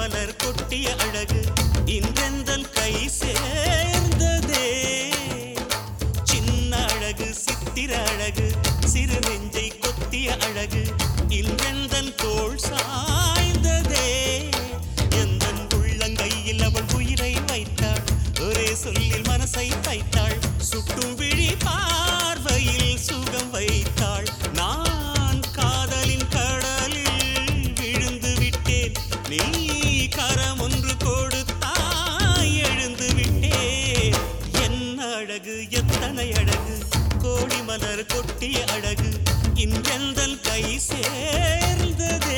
மலர் கொட்டிய அழகு இன்றெந்தன் கை சேர்ந்ததே. சின்ன அழகு சித்திர அழகு சிறு நெஞ்சை கொத்திய அழகு இன்றெந்தன் தோள் சாய்ந்ததே. எந்தன் உள்ளங்கையில் அவள் உயிரை வைத்தாள், ஒரே சொல்லில் மனசை தைத்தாள், சுட்டும் விழி பார்வையில் சுகம் வைத்தாள். நான் காதலின் கடலில் விழுந்து விட்டேன், நீ கரம் ஒன்று கொடுத்தாய் எழுந்து விட்டேன். என்ன அழகு எத்தனை அழகு கோடி மலர் கொட்டிய அழகு இன்றெந்தன் கை சேர்ந்ததே.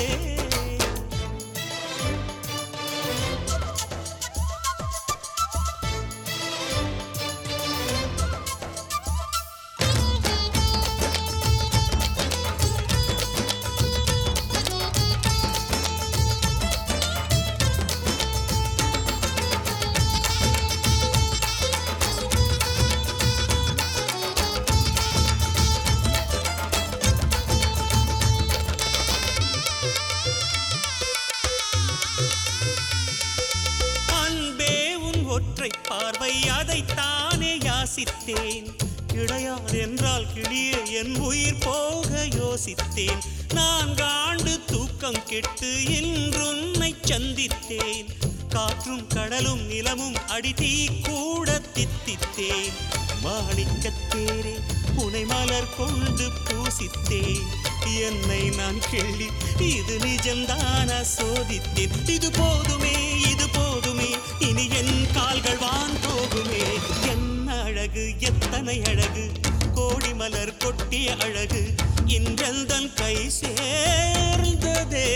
ஒற்றை பார்வை அதைத்தானே யாசித்தேன், கிடையாது என்றால் கிளியே என் உயிர் போக யோசித்தேன். நான் காண்டு தூக்கம் கெட்டு இன்றுன்னை சந்தித்தேன், காற்றும் கடலும் நிலமும் அடித்தீ கூட தித்தித்தேன். மாணிக்கத்தேரே உனை மலர் கொண்டு பூசித்தேன், என்னை நான் கிள்ளி இது நிஜம்தான சோதித்தேன். இது போதுமே இது போதுமே இனி என் கால்கள் வான் போகுமே. என்ன அழகு எத்தனை அழகு கோடி மலர் கொட்டிய அழகு இன்றெந்தன் கை சேர்ந்ததே.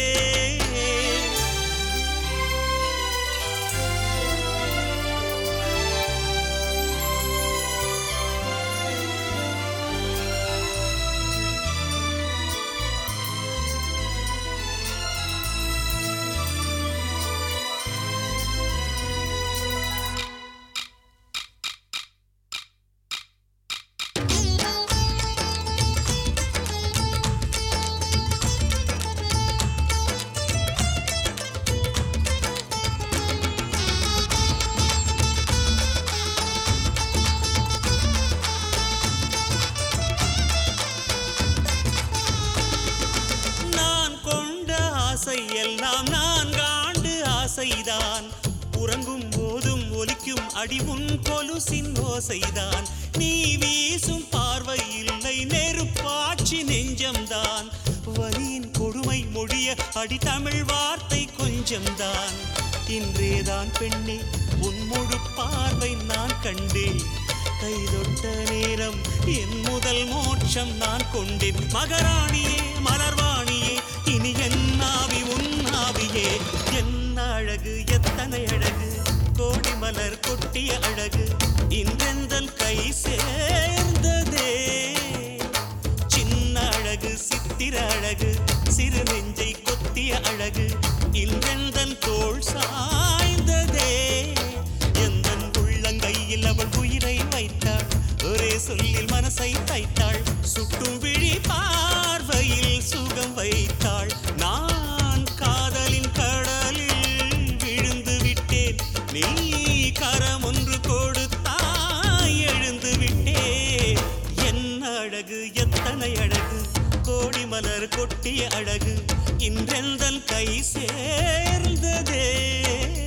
எல்லாம் நான் காண்டு ஆசைதான், உறங்கும் போதும் ஒலிக்கும் அடி உன் கொலுசின் ஓசைதான். நீ வீசும் பார்வை இல்லை நெருப்பாட்சி நெஞ்சம்தான், வலியின் கொடுமை மொழிய அடி தமிழ் வார்த்தை கொஞ்சம்தான். இன்றேதான் பெண்ணே உன் முழு பார்வை நான் கண்டேன், கைதொட்ட நேரம் என் முதல் மோட்சம் நான் கொண்டேன். மகராணியே மலர்வாணியே இனி என் ஆவி உன் ஆவியே. என்ன அழகு எத்தனை அழகு கோடி மலர் கொட்டிய அழகு இன்றெந்தன் கை சேர்ந்ததே. சின்ன அழகு சித்திர அழகு சிறு நெஞ்சை கொத்திய அழகு இன்றெந்தன் தோள் சாய்ந்ததே. எந்தன் உள்ளங்கையில் அவள் உயிரை வைத்தாள், ஒரே சொல்லில் மனசை தைத்தாள், சுட்டும் விழி பார்வையில் சுகம் வைத்தாள். நான் காதலின் கடலில் விழுந்து விட்டேன், நீ கரம் ஒன்று கொடுத்தாய் எழுந்து விட்டேன். என்ன அழகு எத்தனை அழகு கோடி மலர் கொட்டிய அழகு இன்றெந்தன் கை சேர்ந்ததே.